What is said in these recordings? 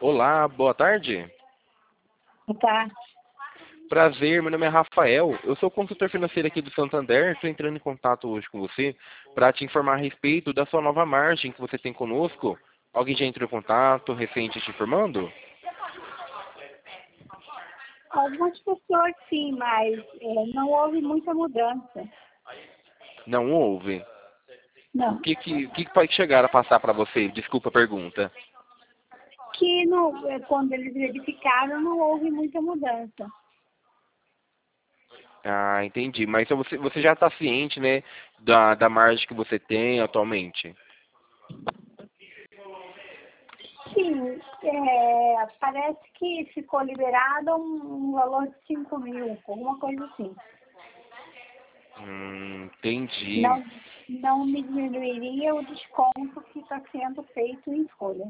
Olá, boa tarde. Tá. Prazer, meu nome é Rafael. Eu sou consultor financeiro aqui do Santander. Estou entrando em contato hoje com você para te informar a respeito da sua nova margem que você tem conosco. Alguém já entrou em contato recente te informando? Algumas pessoas sim, mas não houve muita mudança. Não houve? O Não. que pode chegar a passar para você? Desculpa a pergunta. Que não, quando eles verificaram, não houve muita mudança. Ah, entendi. Mas então você já está ciente, né, da margem que você tem atualmente? Sim, parece que ficou liberado um valor de 5 mil, alguma coisa assim. Entendi. Não me diminuiria o desconto que está sendo feito em folha.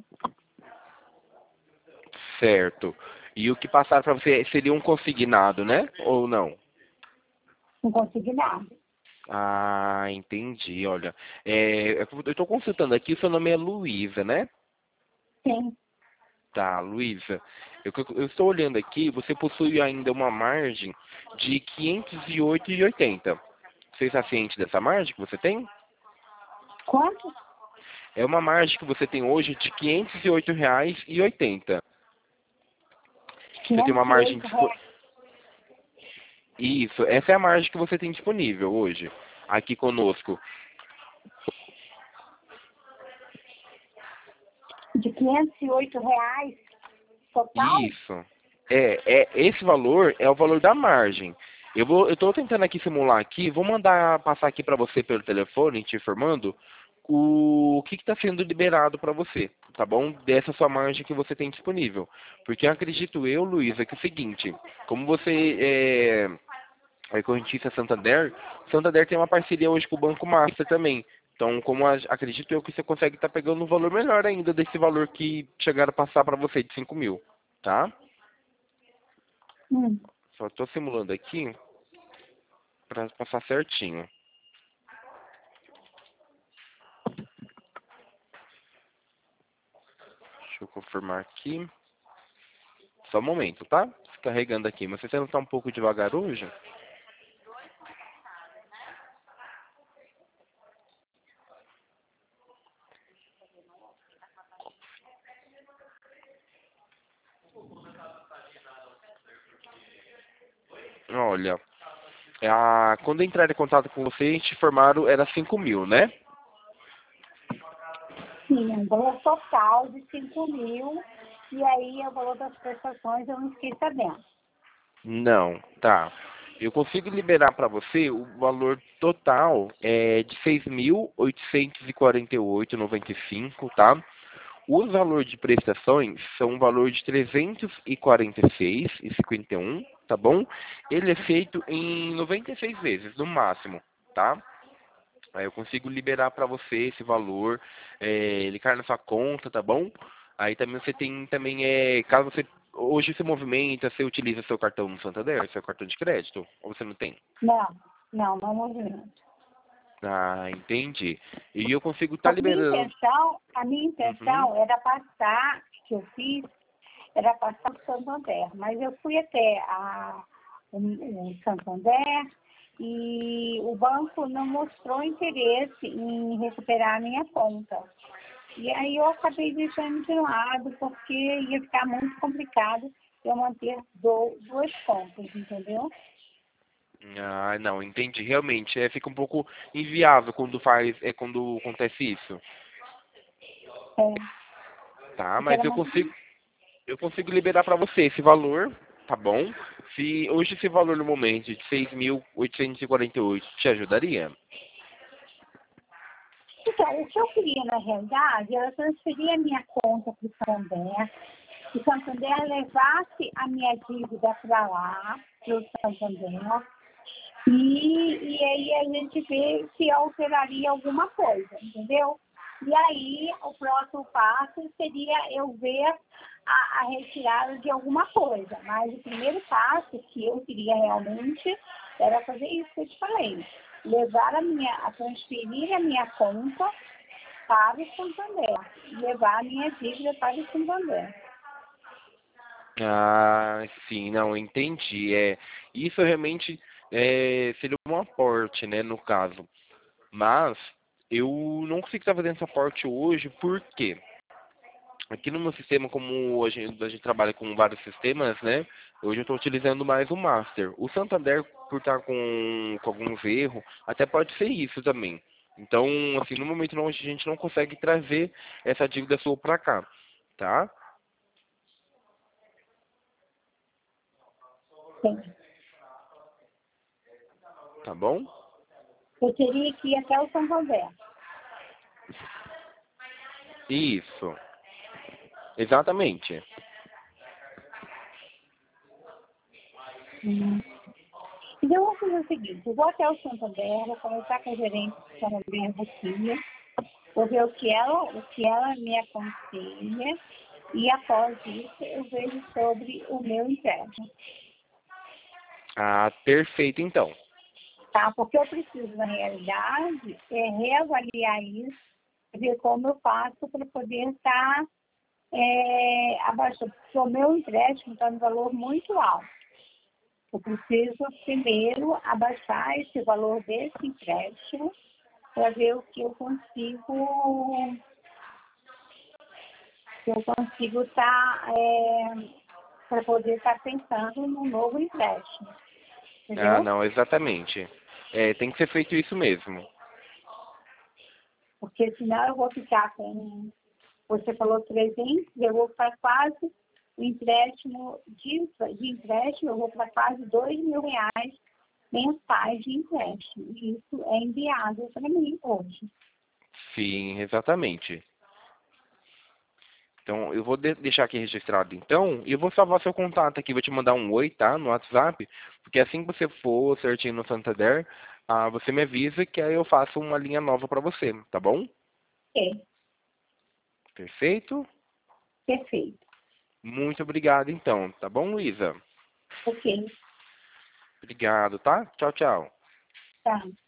Certo. E o que passaram para você seria um consignado, né? Ou não? Não consegui nada. Ah, entendi. Olha, eu estou consultando aqui, o seu nome é Luísa, né? Sim. Tá, Luísa. Eu estou olhando aqui, você possui ainda uma margem de 508,80. Você está ciente dessa margem que você tem? Quanto? É uma margem que você tem hoje de R$ 508,80. Você tem uma margem 508 reais. Isso, essa é a margem que você tem disponível hoje, aqui conosco. De 508 reais total? Isso. Esse valor é o valor da margem. Eu estou tentando aqui simular aqui, vou passar aqui para você pelo telefone, te informando o que está sendo liberado para você, tá bom? Dessa sua margem que você tem disponível. Porque acredito eu, Luísa, que é o seguinte, como você é correntista Santander, o Santander tem uma parceria hoje com o Banco Master também. Então, acredito eu que você consegue estar pegando um valor melhor ainda desse valor que chegaram a passar para você de 5 mil, tá? Hum. Só estou simulando aqui para passar certinho. Deixa eu confirmar aqui. Só um momento, tá? Carregando aqui. Mas você não está um pouco devagar hoje? Olha, quando entrar em contato com você, a gente informaram era 5 mil, né? Sim, um valor total de 5 mil. E aí o valor das prestações eu não fiquei sabendo. Não, tá. Eu consigo liberar para você o valor total de 6.848,95, tá? O valor de prestações são um valor de 346,51, tá bom? Ele é feito em 96 vezes, no máximo, tá? Aí eu consigo liberar para você esse valor, ele cai na sua conta, tá bom? Aí também você tem também, caso você hoje você movimenta, você utiliza seu cartão no Santander, seu cartão de crédito, ou você não tem? Não movimento. Ah, entendi. E eu consigo estar A liberando. minha Uhum. intenção era passar, que eu fiz, era passar o Santander. Mas eu fui até o Santander e o banco não mostrou interesse em recuperar a minha conta. E aí eu acabei deixando de lado, porque ia ficar muito complicado eu manter duas contas, entendeu? Ah, não, entendi. Realmente, fica um pouco inviável quando acontece isso, É, tá? porque Mas era muito. eu consigo liberar para você esse valor, tá bom? Se hoje esse valor no momento de 6.848 te ajudaria? Então, o que eu queria, na realidade, era transferir a minha conta para o Santander, que o Santander levasse a minha dívida para lá, para o Santander, e aí a gente vê se alteraria alguma coisa, entendeu? E aí, o próximo passo seria eu ver a retirada de alguma coisa. Mas o primeiro passo que eu queria realmente era fazer isso que eu te falei. Transferir a minha conta para o Santander. Levar a minha dívida para o Santander. Ah, sim, não, entendi. Isso realmente seria um aporte, né, no caso. Mas eu não consigo estar fazendo esse aporte hoje, por quê? Aqui no meu sistema, como a gente trabalha com vários sistemas, né? Hoje eu estou utilizando mais o Master. O Santander, por estar com alguns erros, até pode ser isso também. Então, assim, no momento não, a gente não consegue trazer essa dívida sua para cá, tá? Sim. Tá bom? Eu teria que ir até o Santander. Isso, exatamente. Hum. Então, eu vou fazer o seguinte, eu vou até o Santander, vou conversar com a gerente do Santander aqui, vou ver o que ela me aconselha, e após isso eu vejo sobre o meu empréstimo, Ah, perfeito então. tá? Porque eu preciso, na realidade, reavaliar isso, ver como eu faço para poder estar abaixando, porque o meu empréstimo está no valor muito alto. Eu preciso primeiro abaixar esse valor desse empréstimo para ver o que eu consigo estar, para poder estar pensando num novo empréstimo, Ah, entendeu? não, exatamente. Tem que ser feito isso mesmo. Porque senão eu vou ficar você falou 300, eu vou para quase o empréstimo, de empréstimo, eu vou para quase R$ 2.000 mensais de empréstimo. E isso é inviável para mim hoje. Sim, exatamente. Então, eu vou deixar aqui registrado então, e eu vou salvar seu contato aqui, vou te mandar um oi, tá, no WhatsApp, porque assim que você for certinho no Santander, você me avisa que aí eu faço uma linha nova para você, tá bom? Ok, Perfeito? perfeito. Muito obrigado então, tá bom, Luísa? Ok, Obrigado, tá? Tchau, tchau. tá.